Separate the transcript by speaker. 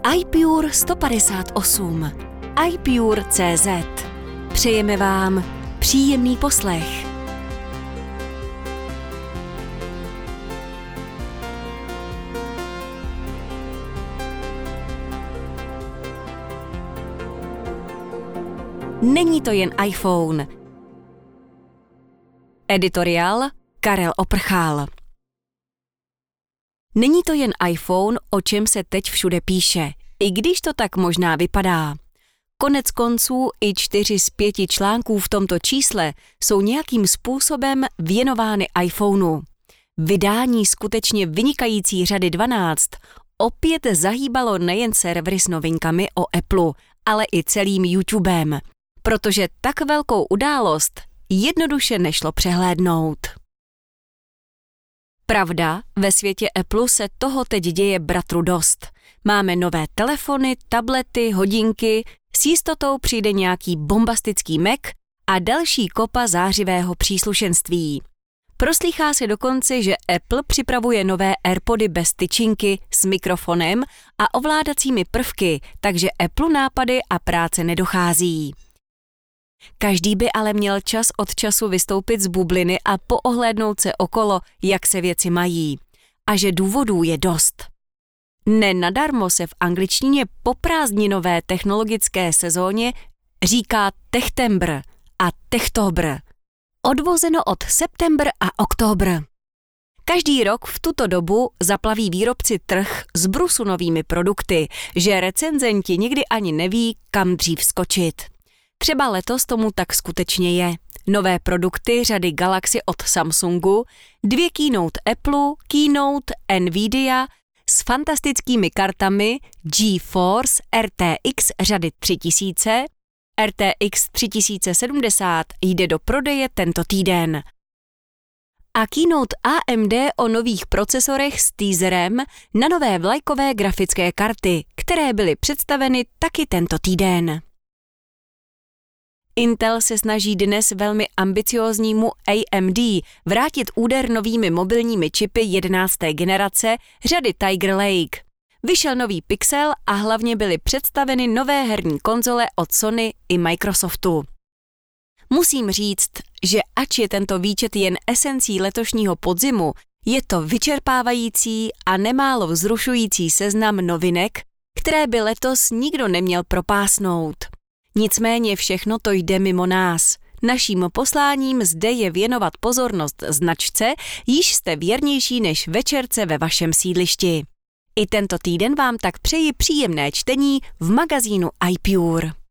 Speaker 1: iPure 158. iPure.cz. Přejeme vám příjemný poslech. Není to jen iPhone. Editoriál Karel Oprchal. Není to jen iPhone, o čem se teď všude píše, i když to tak možná vypadá. Konec konců i 4 z 5 článků v tomto čísle jsou nějakým způsobem věnovány iPhoneu. Vydání skutečně vynikající řady 12 opět zahýbalo nejen servery s novinkami o Apple, ale i celým YouTubem, protože tak velkou událost jednoduše nešlo přehlédnout. Pravda, ve světě Apple se toho teď děje bratru dost. Máme nové telefony, tablety, hodinky, s jistotou přijde nějaký bombastický Mac a další kopa zářivého příslušenství. Proslýchá se dokonce, že Apple připravuje nové AirPody bez tyčinky s mikrofonem a ovládacími prvky, takže Apple nápady a práce nedochází. Každý by ale měl čas od času vystoupit z bubliny a poohlédnout se okolo, jak se věci mají. A že důvodů je dost. Nenadarmo se v angličtině po prázdninové technologické sezóně říká Techtembr a Techtobr. Odvozeno od September a Oktober. Každý rok v tuto dobu zaplaví výrobci trh s brusu novými produkty, že recenzenti nikdy ani neví, kam dřív skočit. Třeba letos tomu tak skutečně je. Nové produkty řady Galaxy od Samsungu, 2 keynote Apple, keynote Nvidia s fantastickými kartami GeForce RTX řady 3000, RTX 3070 jde do prodeje tento týden. A keynote AMD o nových procesorech s teaserem na nové vlajkové grafické karty, které byly představeny taky tento týden. Intel se snaží dnes velmi ambicióznímu AMD vrátit úder novými mobilními čipy 11. generace řady Tiger Lake. Vyšel nový Pixel a hlavně byly představeny nové herní konzole od Sony i Microsoftu. Musím říct, že ač je tento výčet jen esencí letošního podzimu, je to vyčerpávající a nemálo vzrušující seznam novinek, které by letos nikdo neměl propásnout. Nicméně všechno to jde mimo nás. Naším posláním zde je věnovat pozornost značce, již jste věrnější než večerce ve vašem sídlišti. I tento týden vám tak přeji příjemné čtení v magazínu iPure.